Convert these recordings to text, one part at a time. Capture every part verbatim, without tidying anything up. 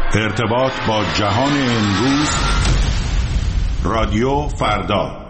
ارتباط با جهان امروز. رادیو فردا.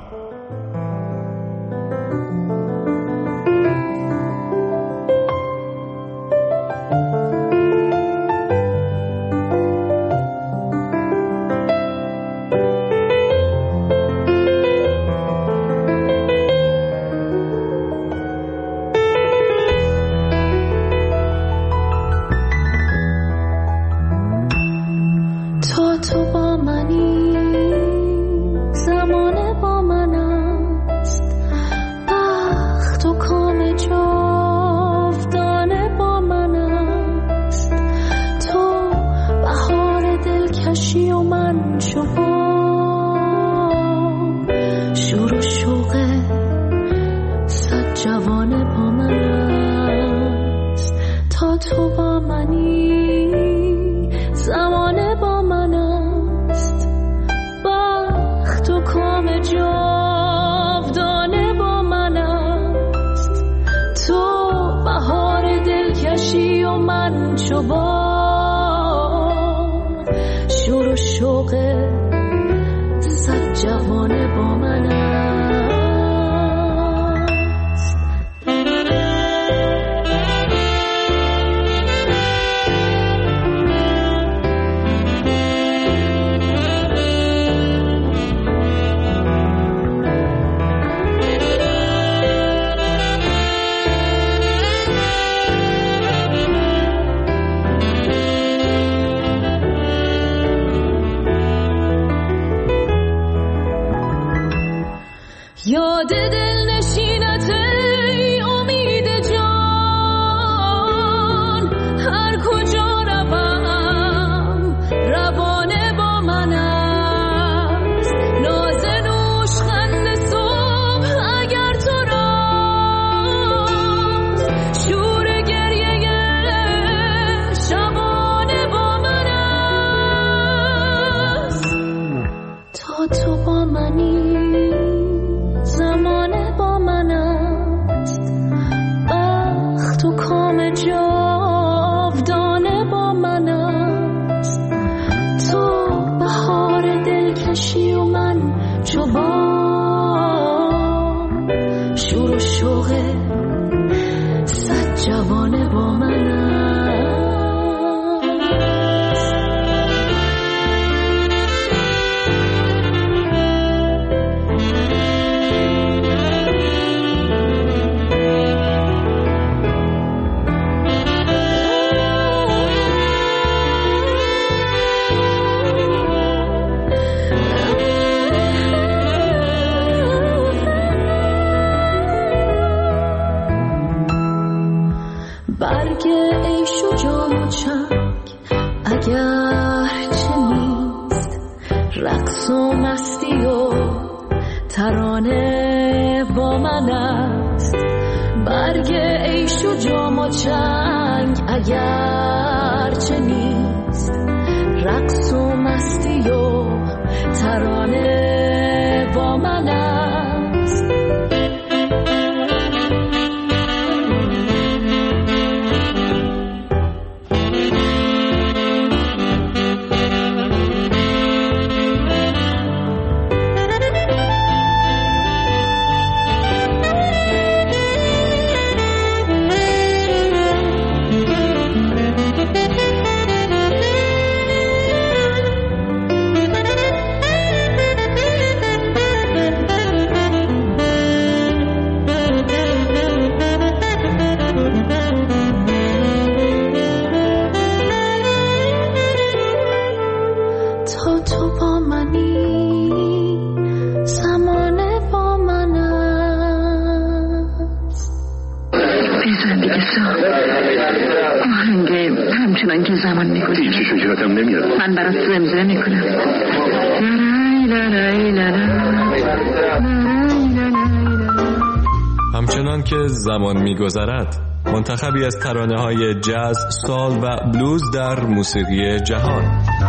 همچنان که زمان می‌گذرد منتخبی از ترانه‌های جاز، سال و بلوز در موسیقی جهان.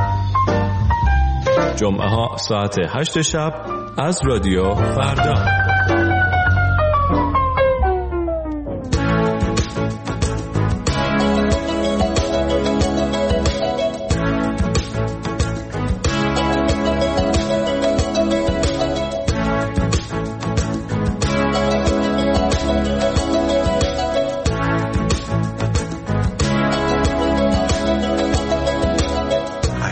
جمعه ها ساعت هشت شب از رادیو فردا.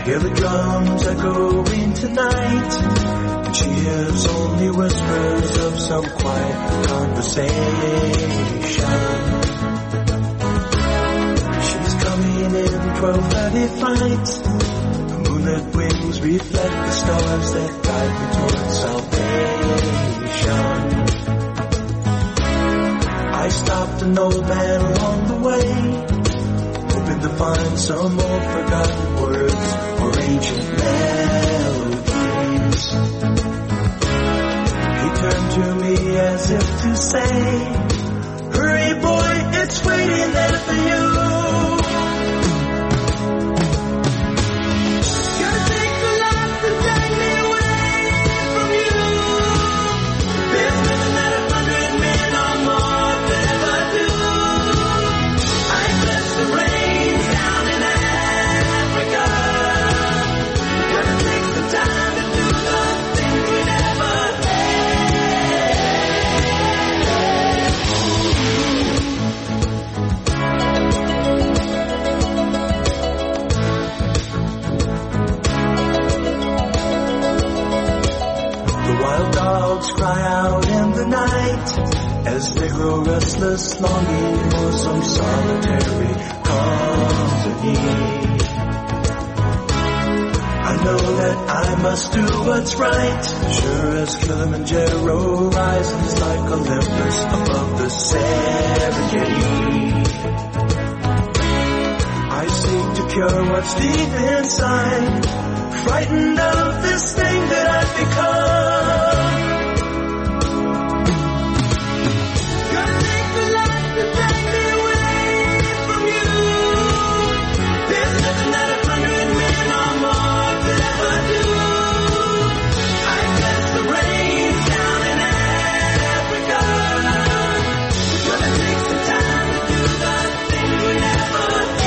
Hear the drums echoing tonight, and she hears only whispers of some quiet conversation. She's coming in twelve thirty flight. The moonlit wings reflect the stars that guide me towards salvation. I stopped an old man along the way, hoping to find some old forgotten words or ancient melodies. He turned to me as if to say, hurry boy, it's waiting there for you. Gotta take the life to drag me away from you. There's nothing that a hundred men or more could ever do. I bless the rain down in Africa. Gotta take the time to do the things we never The wild dogs cry out in the night as they grow restless, longing for some solitary company. I know that I must do what's right, sure as Kilimanjaro rises like Olympus above the Serengeti. I seek to cure what's deep inside, frightened of this thing that I've become. Gotta take the life to drag me away from you. There's nothing that a hundred men or more could ever do. I bless the rain down in Africa. Gonna take some time to do the things we never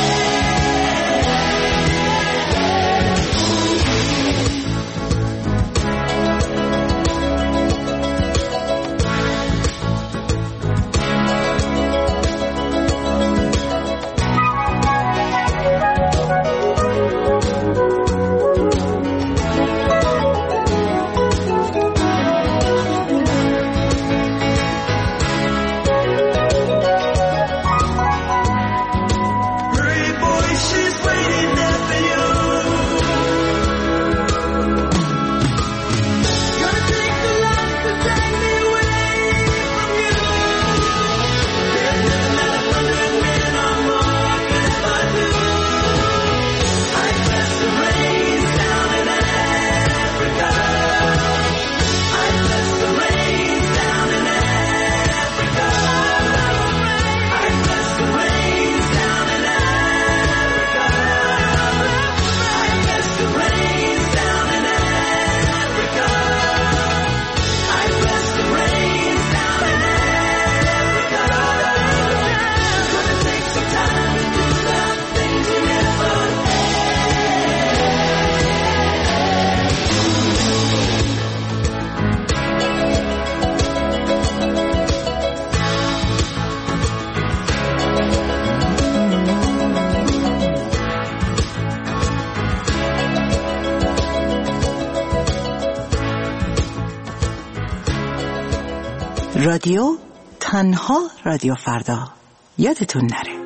رادیو تنها رادیو فردا یادتون نره.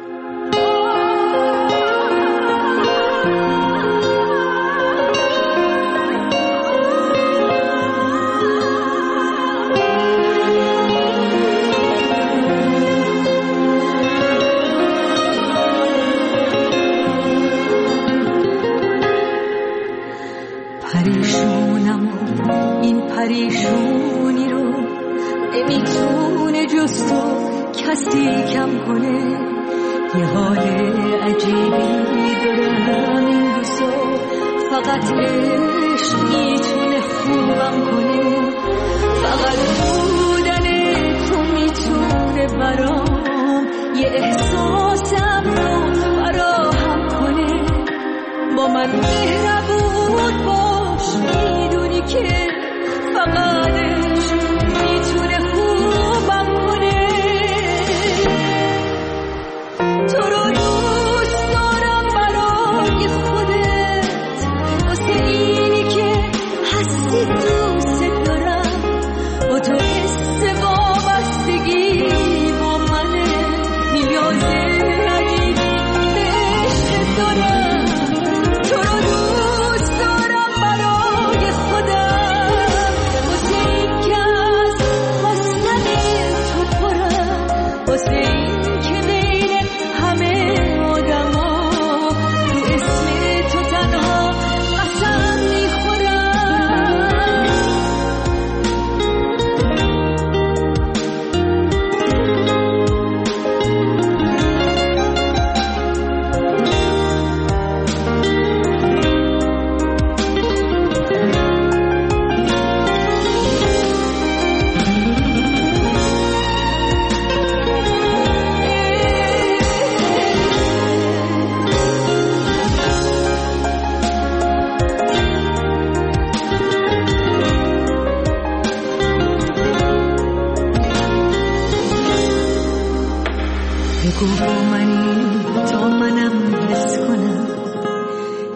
پریشونم این پریشونی رو نمیتونه جز تو کسی کم کنه. یه حال عجیبی دارم این روزا، فقط عشق میتونه خوبم کنه. فقط بودن تو میتونه برام یه احساسم رو فراهم کنه. با من مهربون باش، میدونی که فقط عشق میتونه خوبم کنه. تو رو دوست دارم برای خودت،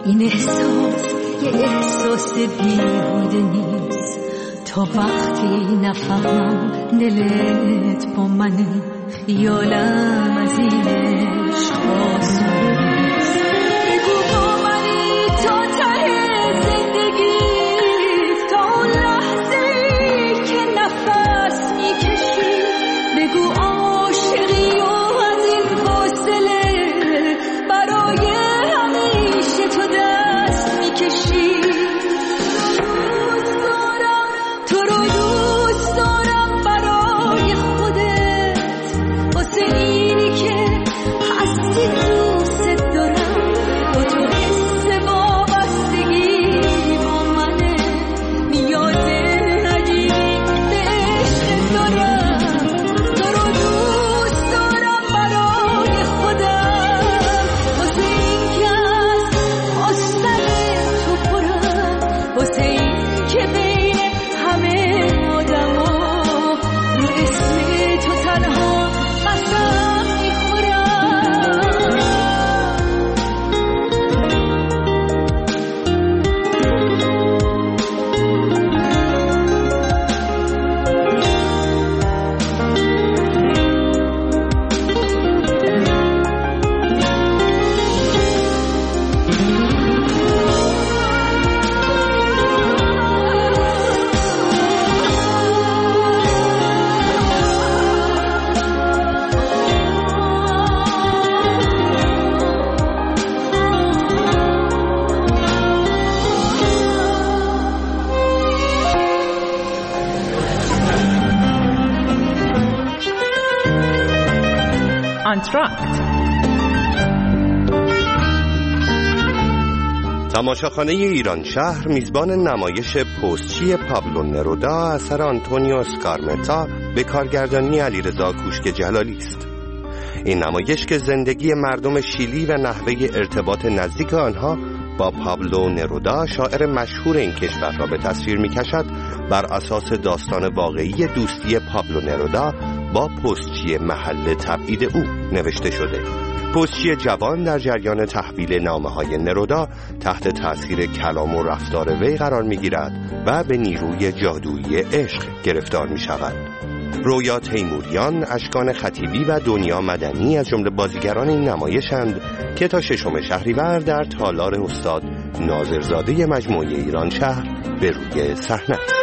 این احساس یه احساس بیهوده نیست تا وقتی نفهمم دلت با منه، خیالم از این عشق آسون نیست. بگو با منی تا ته زندگی، تا اون لحظه‌ای که نفس میکشی. بگو عاشقی و از این فاصله برای همیشه تو دست میکشی. تو رو دوست دارم برای خودت، واسه اینی که هستی دوست دارم. با تو حس وابستگی با منه، نیاز عجیبی به عشق دارم. تو رو دوست دارم برای خودم، واسه این که از آستن تو پرم، واسه این که بین همه آدم ها رو اسم تو تنها قسم میخورم. آنتراکت. تماشاخانه ایران شهر میزبان نمایش پستچی پابلو نرودا اثر آنتونیو اسکارمتا به کارگردانی علیرضا کوشک جلالی است. این نمایش که زندگی مردم شیلی و نحوه ارتباط نزدیک آنها با پابلو نرودا شاعر مشهور این کشور را به تصویر می‌کشد، بر اساس داستان واقعی دوستی پابلو نرودا با پستچی محل تبعید او نوشته شده. پستچی جوان در جریان تحویل نامه‌های نرودا تحت تأثیر کلام و رفتار وی قرار می‌گیرد و به نیروی جادویی عشق گرفتار می‌شود. رویا تیموریان، اشکان خطیبی و دنیا مدنی از جمله بازیگران این نمایشند که تا ششم شهریور در تالار استاد ناظرزاده مجموعه ایران شهر به روی صحنه است.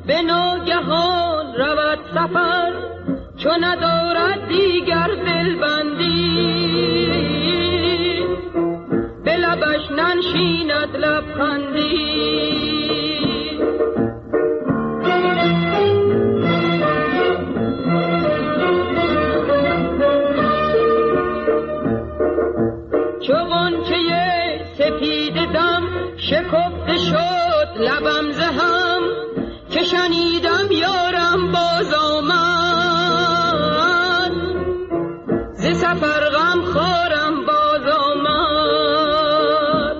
به ناگهان رود سفر چون ندارد دیگر دلبندی به لبش ننشیند لبخندی چو غنچه سپید دم شکفته شد لبم ز هم که شنیدم یارم باز آمد ز سفر غم خورم باز آمد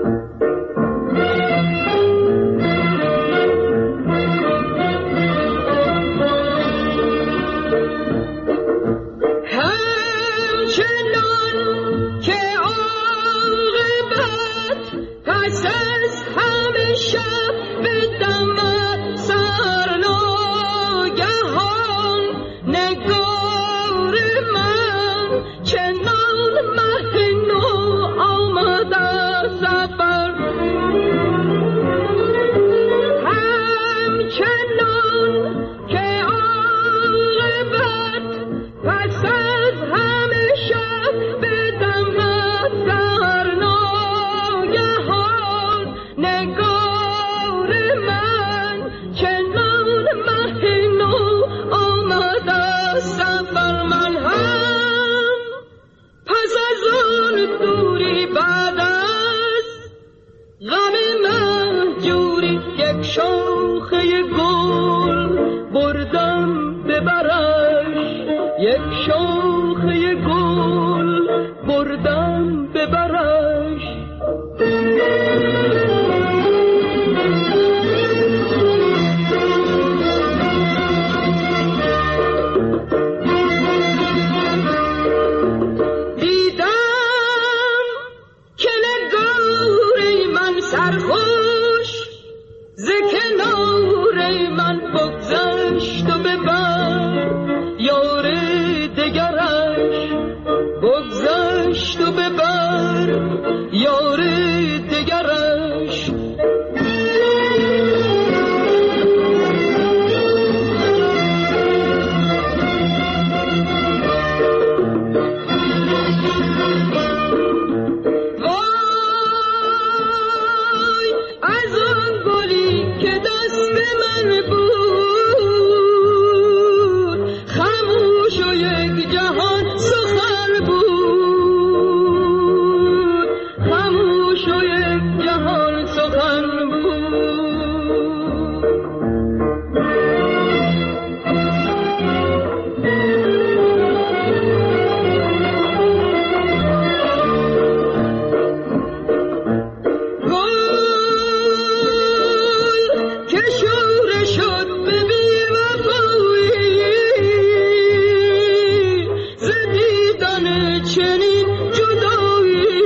همچنان که عاقبت پس از همه شب بدمد سرناگهان نگار من چنان مه نو آمد از سفر همچنان که عاقبت پس از همه شب بدمد سرناگهان نگار من چنان مه نو آمد از سفر من هم پس از آن دوری بعد از غم مهجوری یک شاخه گل بردم به برش یک شاخه گل بردم به برش دیدم که نگاری من سرخوش ز کنار من بگذشت و ببر یار دگرش بگذشت و ببر یار دگرش وای از آن گلی که دست من بود خاموش و یک جهان سخن بود خاموش و یک جهان سخن بود گل که شوره شد به بی‌وفایی ز دیدن چنین جدایی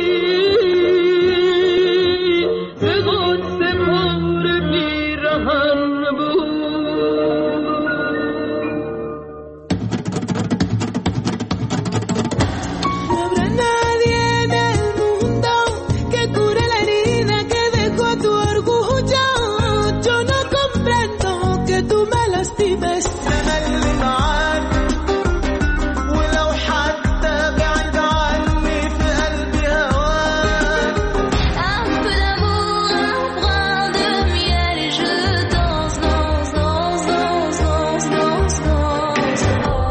ز قدس پر پیرهن بود No habrá nadie en el mundo que cure la herida que dejó tu orgullo. Yo no comprendo que tú me lastimes. أنا اللي معاك ولو حتى بعيد عني في قلبي هواك Un peu d'amour, un brin de miel et je danse, danse, danse, danse, danse, danse,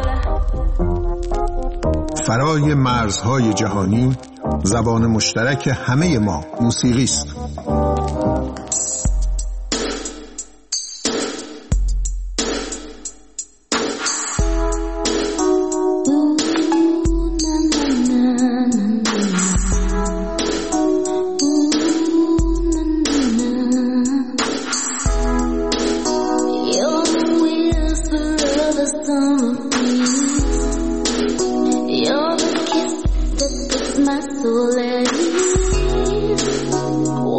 danse. فرای مرزهای جهانی زبان مشترک همه ما موسیقی است. You're the whisper of the summer breeze. You're the kiss that puts my soul at ease.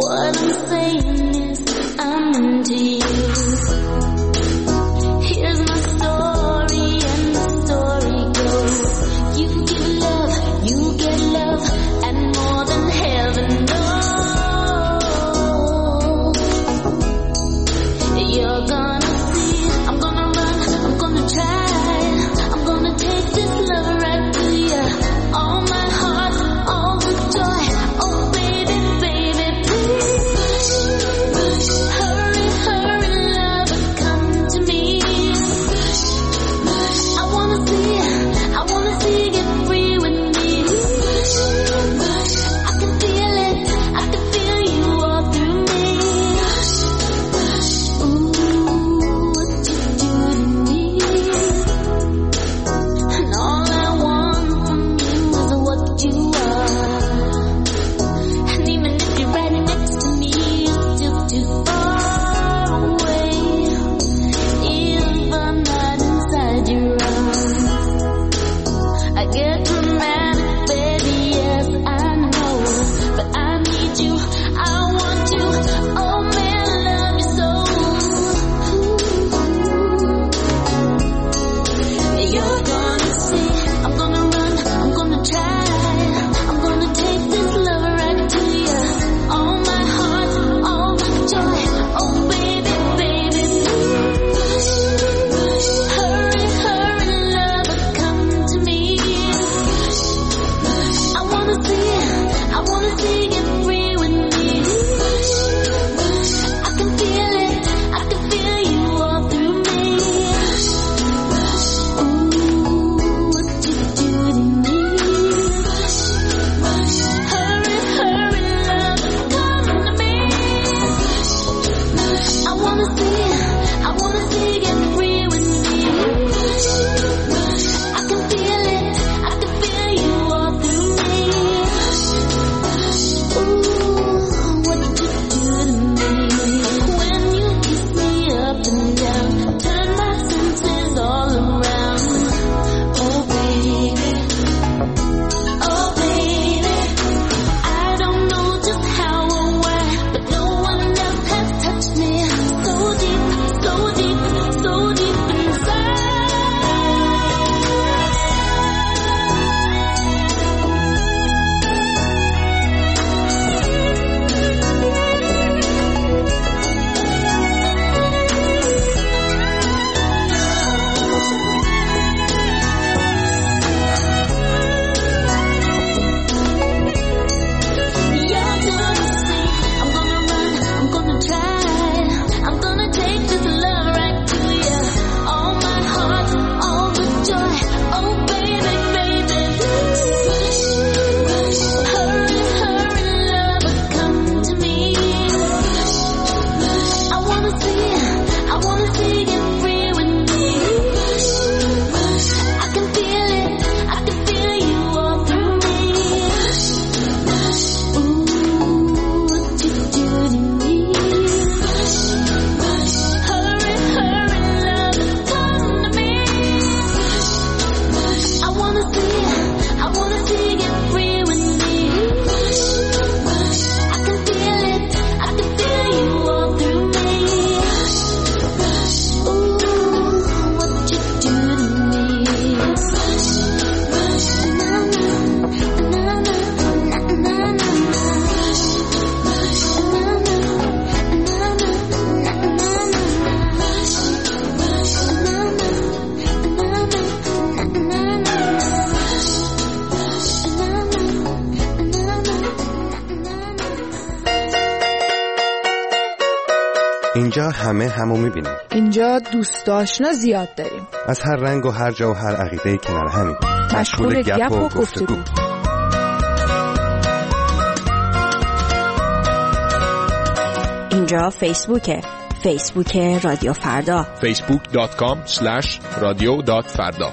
so deep inside. اینجا همه همو میبینیم. اینجا دوست آشنا زیاد داریم. از هر رنگ و هر جا و هر عقیده کنار همین. مشغول گپ و گفتگو. اینجا فیسبوکه. فیسبوک رادیو فردا. فیسبوک دات کام اسلش رادیو دات فردا.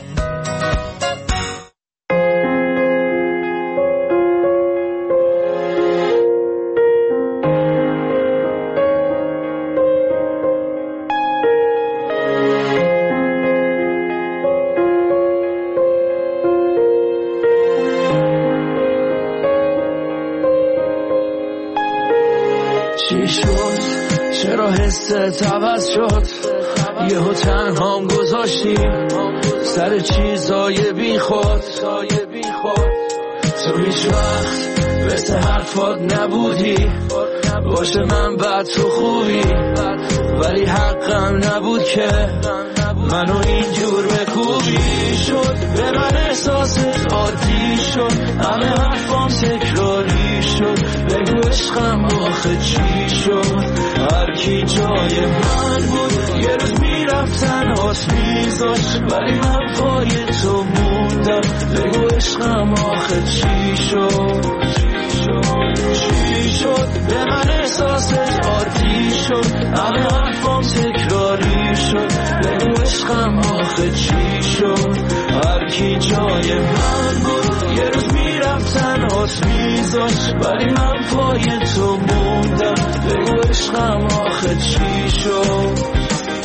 چی شد؟ چرا حست عوض شد؟ یهو تنهام گذاشتی سر چیزای بی خود. تو هیچ وقت مثل حرفات نبودی، باشه من بد تو خوبی، ولی حقم نبود که منو اینجور بکوبی. شد به من احساست عادی شد، همه حرفام تکراری شد. بگو عشقم آخه چی شد؟ هر کی جای من بود یه روز میرفتن هاست میذاش، ولی من پای تو موندم. بگو عشقم آخه چی شد؟ چی شد؟ به من احساست عادی شد، همه حرفام تکراری شد. بگو عشقم آخه چی شد؟ هر کی جای من بود یه روز میرفتن هاست میذاش، ولی من پای تو موندم. بگو عشقم آخه چی شد؟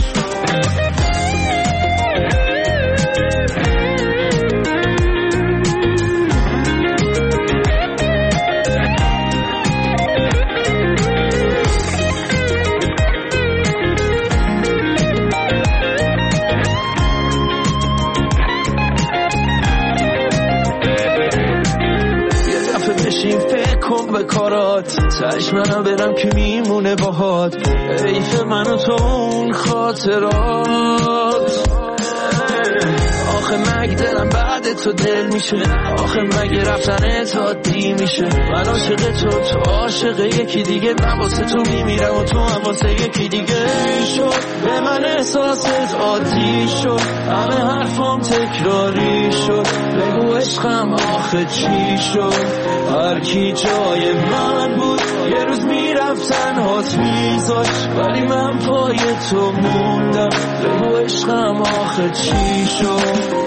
به کارات تش منو برم که میمونه باهات، حیف منو تو اون خاطرات. آخه مگه دلم بعد تو دل میشه؟ آخه مگه رفتن تا دی میشه؟ من عاشق تو، تو عاشق یکی دیگه. من واسه تو میمیرم و تو هم واسه یکی دیگه. شد به من احساست عادی شد، همه حرفام تکراری شد. بگو عشقم آخه چی شد؟ هر کی جای من بود یه روز میرفتن هاست میذاش، ولی من پای تو موندم. بگو عشقم آخه چی شد؟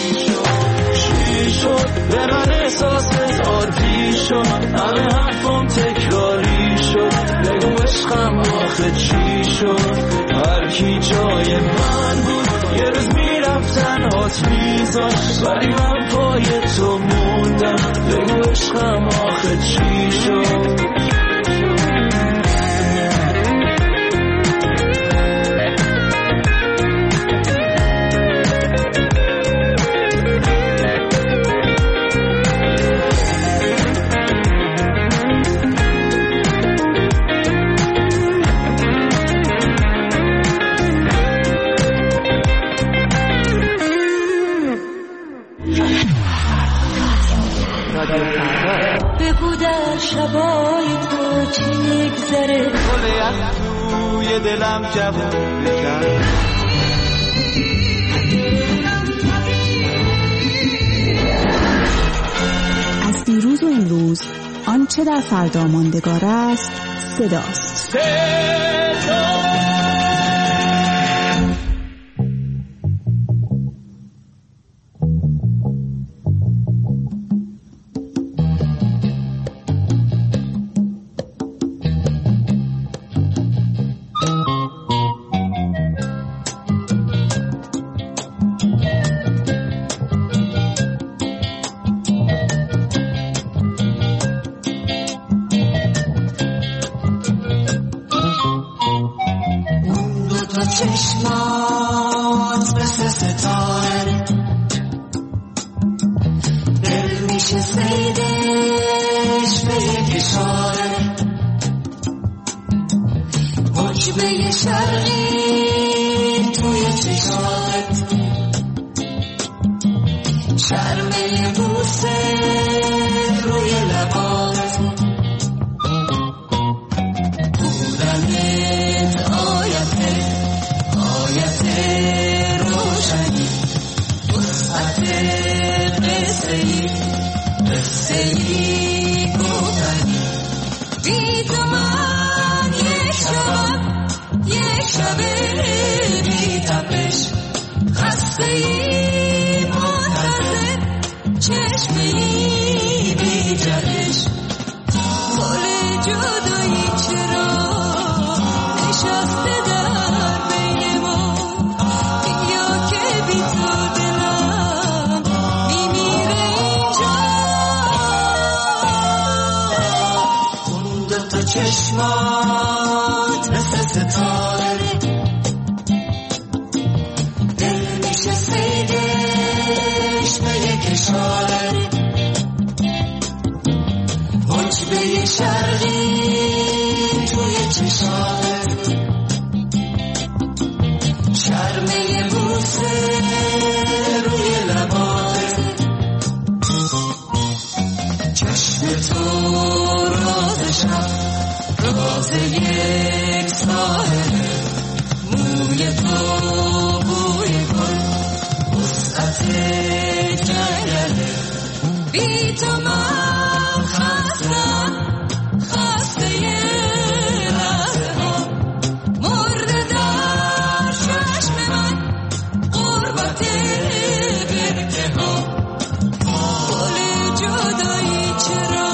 چی شد؟ به من احساست عادی شد، همه حرفام تکراری شد. بگو عشقم آخه چی شد؟ هر کی جای من بود یه روز میرفتن هاست میذاش، ولی من پای تو موندم. بگو عشقم آخه چی شد؟ یخ توی دلم جوون کرد. از دیروز و امروز آنچه در فردا ماندگار است صداست. چشمات مثل ستاره دل میشه سیدش به یک اشاره حجبه شرقی توی چشات شرمه بوسه روی لبات بودنت آیته آیت روشنی وسعت قصه ای قصه ای گفتنی بی تو من یک شب یک شب بی تپش خسته ای منتظر چشمه ای بی جهش گل جدایی چرا نشسته در بین ما یا که بی تو دلم میمیره اینجا اون دوتا چشمات مثل ستاره دل میشه سیدش به یک اشاره حجبه شرقی توی چشات شرمه بوسه روی لبات چشم تو راز شب راز یک ساحله موی تو بوی گل وسعت جنگله بی تو من خستم خسته رهه ها مرده در چشم من غربت برکه ها گل جدایی چرا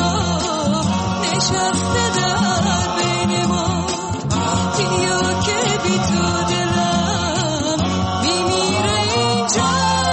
نشسته در بین ما یا که بی تو دلم میمیره اینجا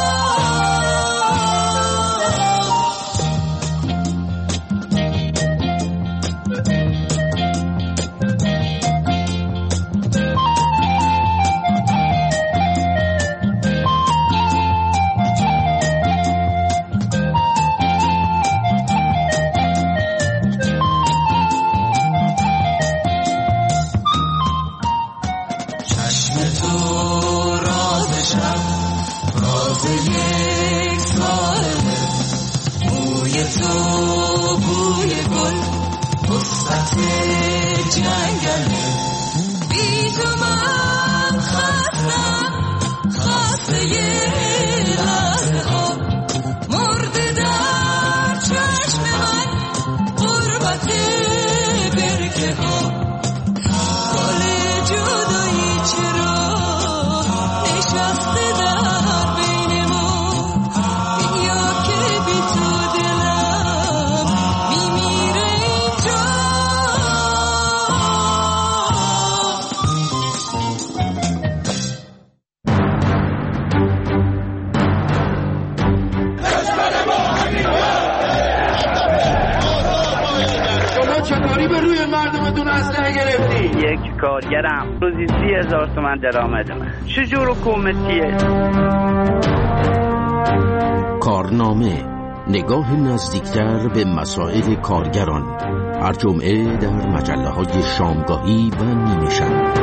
چشم تو راز شب راز یک ساله موی تو بوی گل وسعت جنگله بی تو من خستم خسته لحظه ها مرده در چشم من غربت برکه ها گل جدایی چرا نشسته در بین ما یا که بی تو دلم میمیره اینجا شما چطوری به روی مردمتون اسلحه گرفتی؟ یک کارگرم روزی سی هزار تومن درآمدمه. چجور حکومتیه؟ کارنامه نگاه نزدیکتر به مسائل کارگران هر جمعه در مجله های شامگاهی و نیمه شب.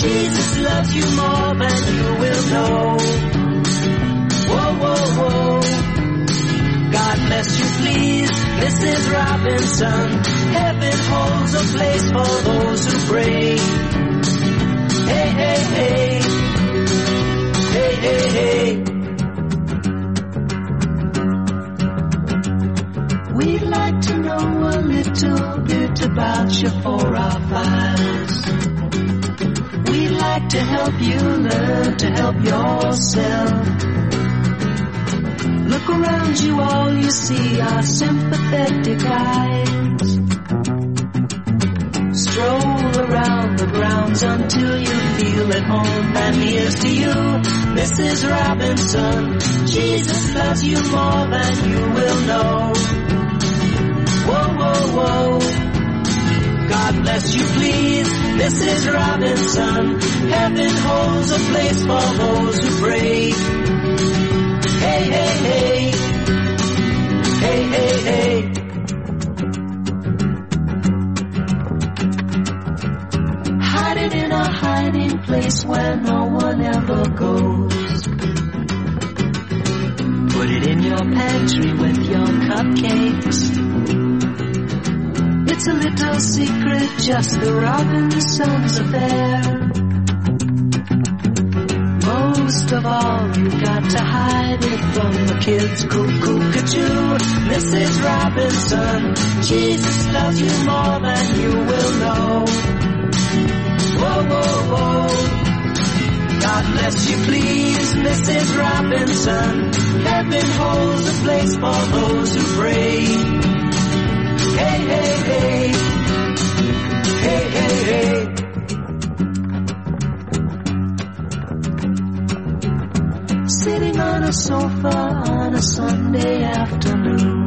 Jesus loves you more than you will know. Whoa, whoa, whoa. God bless you, please. Missus Robinson. Heaven holds a place for those who pray. Hey, hey, hey. Hey, hey, hey. We'd like to know a little bit about you for our files. We'd like to help you learn to help yourself. Look around you, all you see are sympathetic eyes. Stroll around the grounds until you feel at home. And here's to you, Missus Robinson. Jesus loves you more than you will know. Whoa, whoa, whoa. God bless you, please, Missus Robinson. Heaven holds a place for those who pray. Hey, hey, hey. Hey, hey, hey. Hide it in a hiding place where no one ever goes. Put it in your pantry with your cupcakes. It's a little secret, just the Robinsons' affair. Most of all, you got to hide it from the kids. Cuckoo-cuckoo, Missus Robinson. Jesus loves you more than you will know. Whoa, whoa, whoa. God bless you, please, Missus Robinson. Heaven holds a place for those who pray. Hey, hey, hey. Hey, hey, hey. Sitting on a sofa on a Sunday afternoon,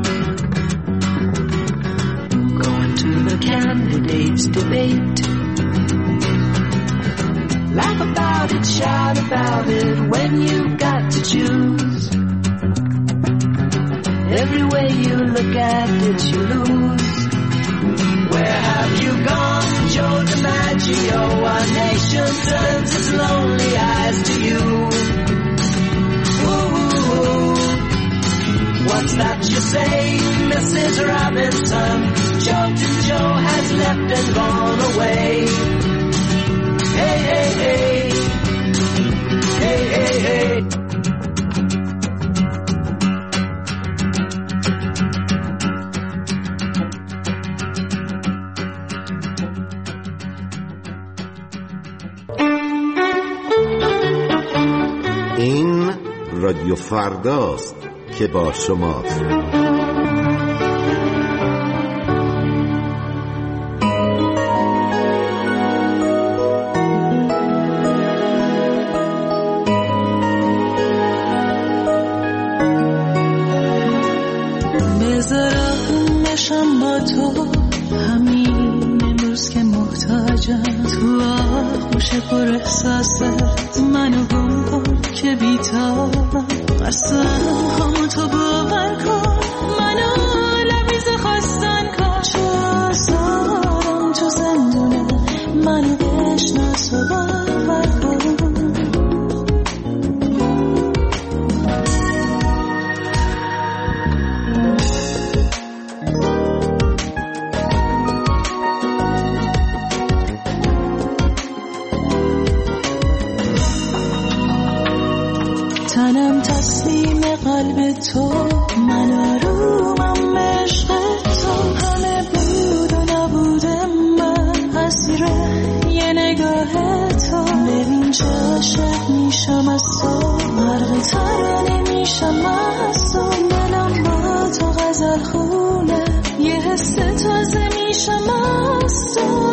going to the candidates' debate. Laugh about it, shout about it when you've got to choose. Every way you look at it, you lose. Where have you gone, Joe DiMaggio? Our nation turns its lonely eyes to you. Ooh, what's that you say, Missus Robinson? Joltin' Joe has left and gone away. Hey, hey, hey. Hey, hey, hey. این رادیو فرداست که با شماست. بذارم نشم با تو همین امروز که محتاجم. تو آغوش پر احساست منو گم کن که بیتابم. اصلا همون تو باور کن منو لبیز خواستن کن. چو آزارم تو زندونه منو بشناس و باور کن. تنم تسلیم قلب تو، من آرومم عشق تو. همه بود و نبود من اسیر یه نگاه تو. ببین چه عاشق میشم از تو، غرق ترانه میشم از تو. دلم با تو غزل خونه، یه حس تازه میشم از تو.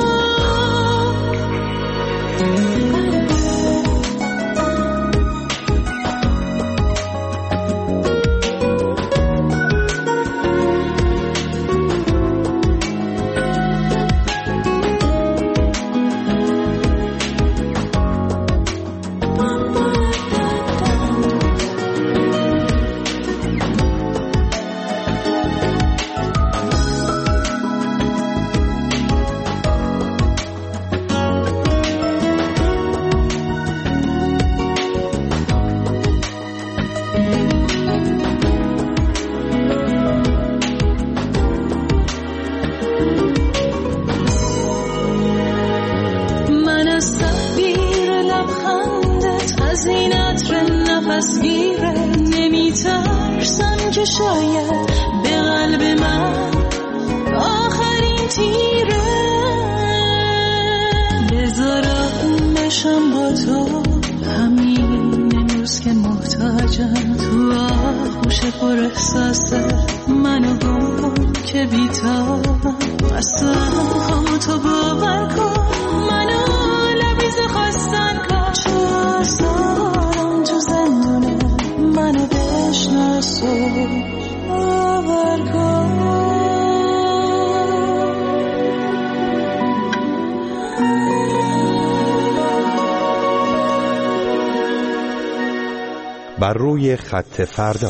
دستگیره، نمیترسم که شاید به قلب من آخرین تیره. بذارم بشم با تو همین امروز که محتاجم، تو آغوش پر احساسه منو گم که بیتابم. اصلا همو تو باور کن، منو لبیز خواستن کن، چو آزارم تو زندونه منو بشناس و باور کن. بر روی خط فردا.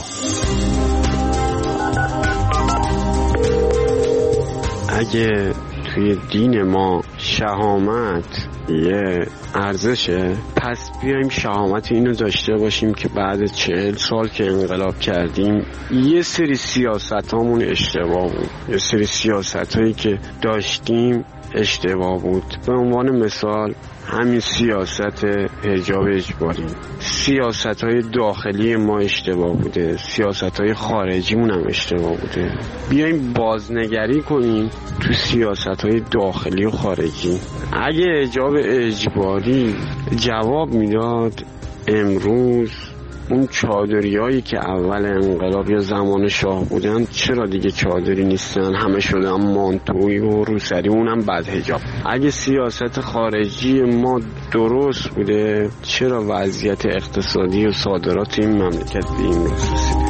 اگه توی دین ما شهامت یه ارزشه، پس بیایم شهامت اینو داشته باشیم که بعد چهل سال که انقلاب کردیم یه سری سیاست هامون اشتباه بود، یه سری سیاست هایی که داشتیم اشتباه بود. به عنوان مثال همین سیاست حجاب اجباری، سیاست های داخلی ما اشتباه بوده، سیاست های خارجیمون هم اشتباه بوده. بیایم بازنگری کنیم تو سیاست های داخلی و خارجی. اگه حجاب اجباری جواب میداد، امروز اون چادری هایی که اول انقلاب یا زمان شاه بودن چرا دیگه چادری نیستن، همه شدن مانتوی و روسری، اونم بعد حجاب. اگه سیاست خارجی ما درست بوده، چرا وضعیت اقتصادی و صادرات این مملکت به این رسیده؟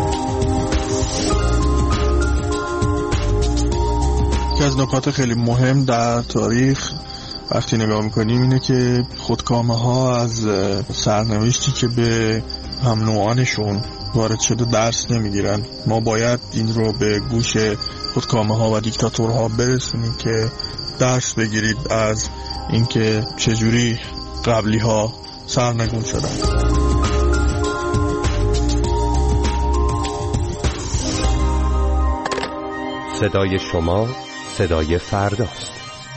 یکی از نکات خیلی مهم در تاریخ وقتی نگاه میکنیم اینه که خودکامه ها از سرنوشتی که به هم نوعانشون وارد شده درس نمیگیرن. ما باید این رو به گوش خودکامه ها و دیکتاتورها برسونیم که درس بگیرید از اینکه چجوری قبلی ها سرنگون شدن. صدای شما صدای فرداست.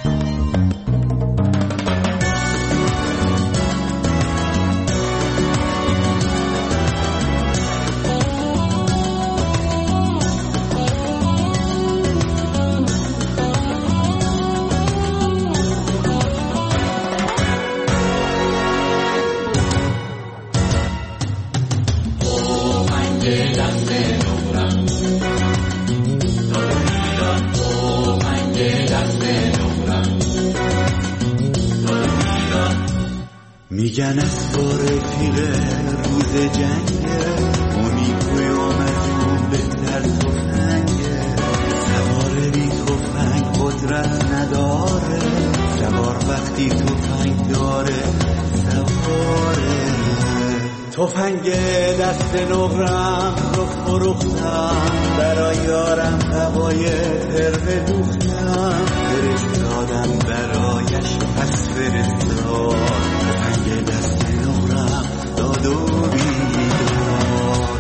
میگن از بار پیله روز جنگه، اونی قیامتون بهتر تفنگه، سوار بی تفنگ قدرت نداره، سوار وقتی تفنگ داره سواره. تفنگ دست نقرم رو فروختم، برای یارم هوای پرو دوختم، فرستادم برایش پس فرستاد، تفنگ دست نقرم داد و بیداد.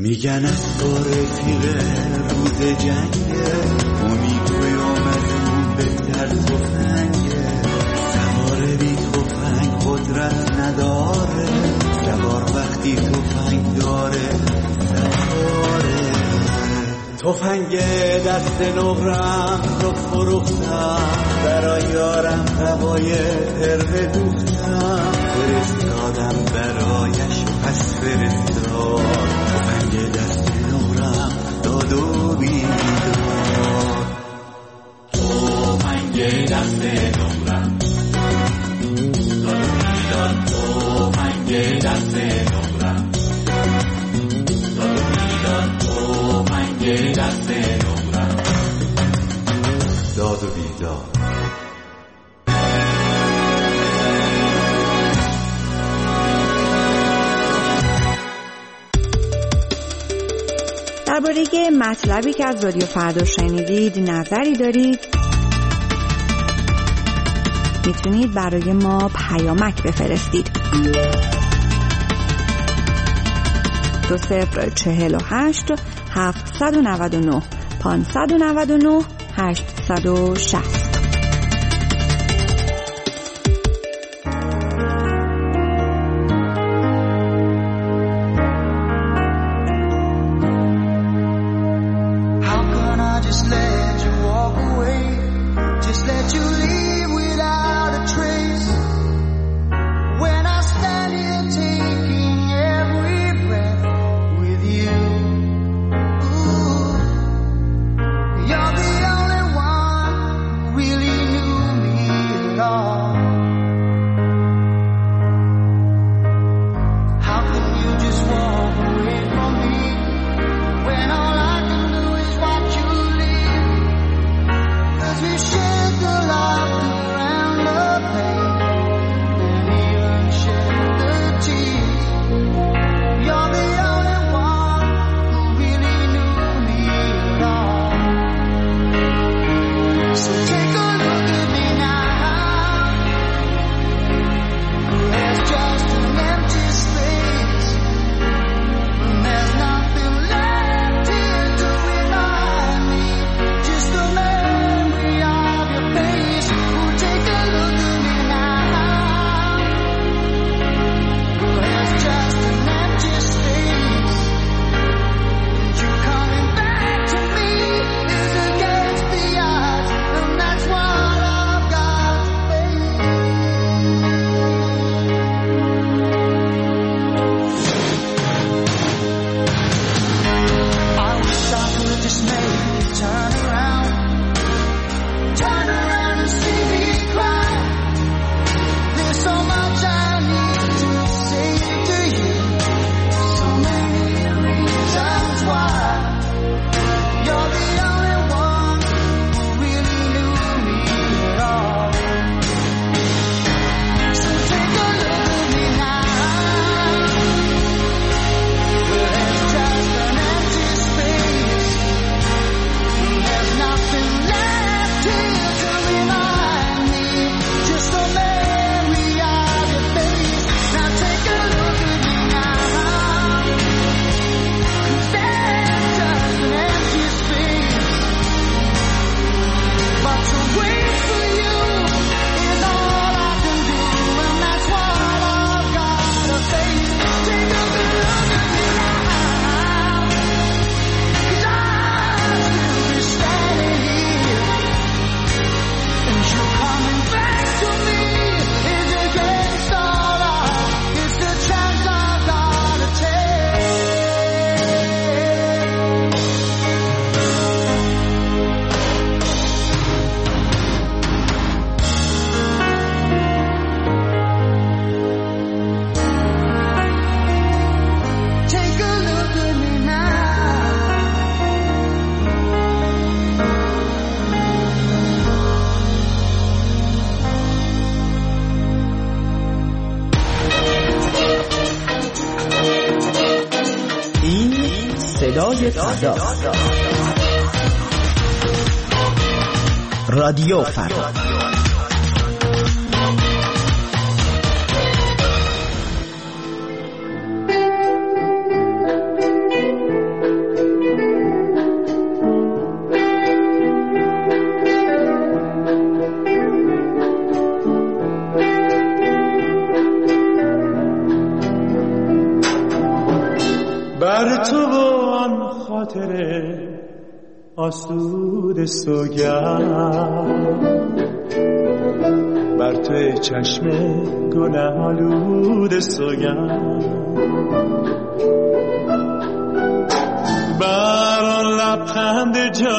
میگن از بار تیره روز جنگه اونی توی آمدون بهتر تفنگه سوار بی تفنگ قدرت نداره سوار وقتی تفنگ داره سواره تفنگ دست نقرم رو فروختم برای یارم هوای هرقه دوختم فرستادم برایش پس فرستاد تفنگ دست نقرم داد و بیداد تفنگ دست نقرم داد و بیداد تفنگ دست نقرم داد و بیداد تفنگ دست نقرم داد و بیداد. درباره مطلبی که از رادیو فردا شنیدید نظری دارید میتونید برای ما پیامک بفرستید. دو صفر چهل و هشت هفتصد و نود و نه پانصد و نود و نه هشتصد و شصت. صدای فردا، رادیو فردا. بر تو و آن خاطره آسود سوگند، بر توی چشم گناه آلود سوگند، بر آن لبخند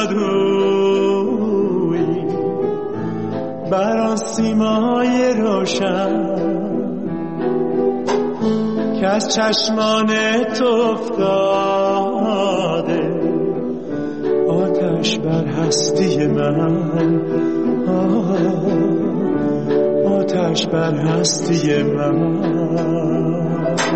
جادویی، بر آن سیمای روشن که از چشمان تو افتاده، آتش بر هستی من، آتش بر هستی من.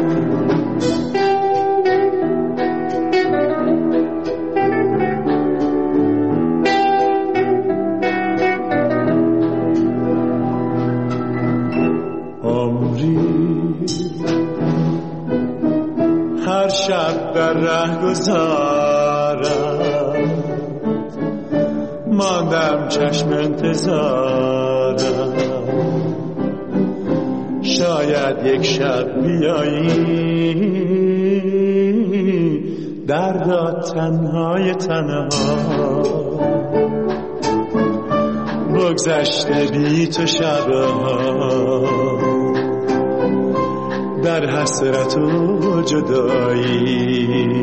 هر شب در ره گذارم، ماندم چشم انتظارم، شاید یک شب بیایی دردا تنهای تنها، بگذشته بی تو شبها در حسرت و جدایی.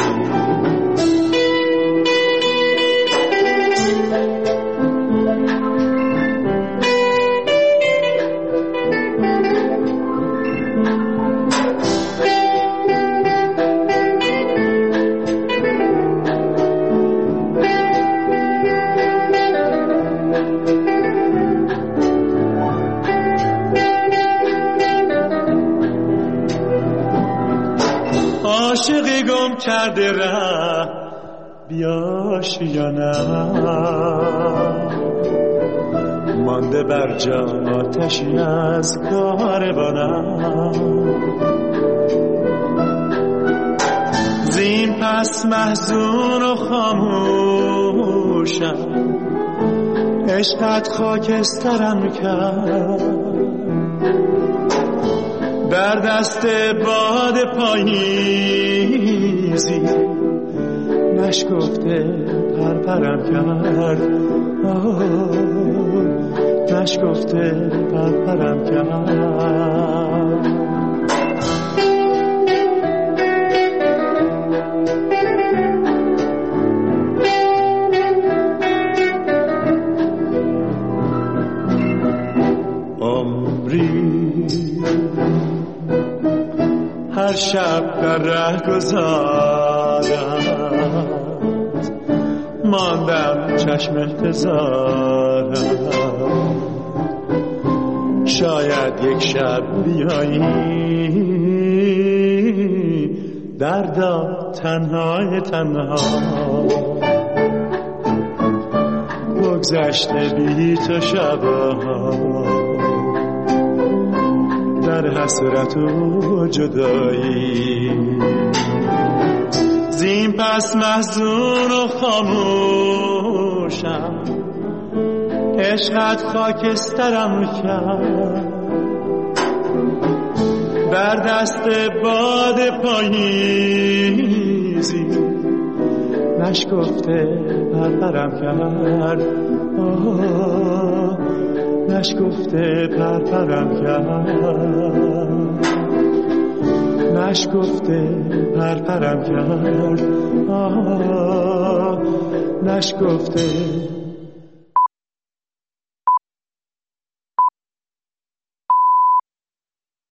عاشقی گم کرده ره بیاش یا نه، مانده بر جا آتشی از کاروانم، زین پس محزون و خاموشم، عشقت خاکسترم کرد، در دست باد پاییزی نشکفته پرپرم کرد، نشکفته پرپرم کرد. هر شب در ره گذارم، ماندم چشم انتظارم، شاید یک شب بیایی دردا تنهای تنها، بگذشته بی تو شبها در حسرت و جدایی. زین پس محزون و خاموشم، عشقت خاکسترم کرد، در دست باد پاییزی نشکفته پرپرم کرد، نشکفته پرپرم کرد، نشکفته پرپرم کرد، نشکفته